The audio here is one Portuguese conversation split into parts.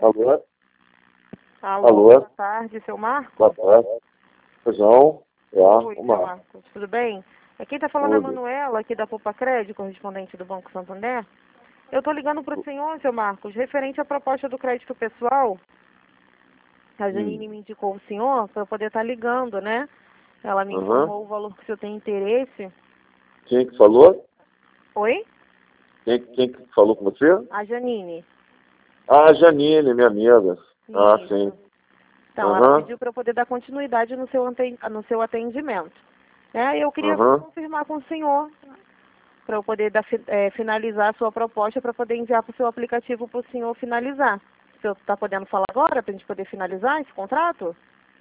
Alô? Alô, Alô? boa tarde, seu Marcos? Boa tarde. João? Oi, Vamos seu lá. Marcos, tudo bem? Quem está falando é a Tudo. Manuela, aqui da Poupa Crédito, correspondente do Banco Santander. Eu estou ligando para o senhor, seu Marcos, referente à proposta do crédito pessoal. A Janine me indicou o senhor para eu poder estar ligando, né? Ela me informou o valor que o senhor tem interesse. Quem que falou? Oi? Quem que falou com você? A Janine. Ah, a Janine, minha amiga. Ah, Isso. sim. Então, ela pediu para eu poder dar continuidade no seu atendimento. Eu queria confirmar com o senhor, para eu poder finalizar a sua proposta, para poder enviar para o seu aplicativo para o senhor finalizar. O senhor está podendo falar agora, para a gente poder finalizar esse contrato?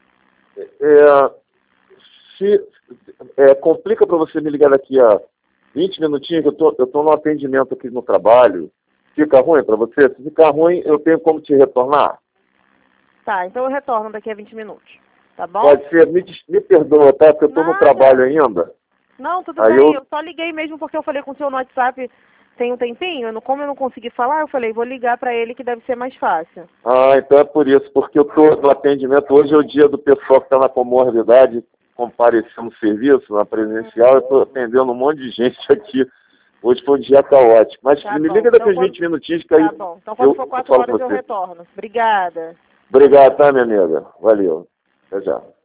Complica para você me ligar daqui a 20 minutinhos, que eu tô no atendimento aqui no trabalho. Fica ruim para você? Se ficar ruim, eu tenho como te retornar? Tá, então eu retorno daqui a 20 minutos. Tá bom? Pode ser. Me perdoa, tá? Porque eu tô no trabalho ainda. Não, tudo Aí bem. Eu só liguei mesmo porque eu falei com o senhor no WhatsApp tem um tempinho. Como eu não consegui falar, eu falei, vou ligar para ele que deve ser mais fácil. Ah, então é por isso, porque eu estou no atendimento. Hoje é o dia do pessoal que está na comorbidade comparecendo no serviço, na presencial. Eu estou atendendo um monte de gente aqui. Hoje foi um dia caótico. Mas Tá me bom. liga daqui a 20 minutinhos que aí Tá bom. Então quando for 4 falo com horas eu você. retorno. Obrigada. Obrigado, tá, minha amiga? Valeu. Até já.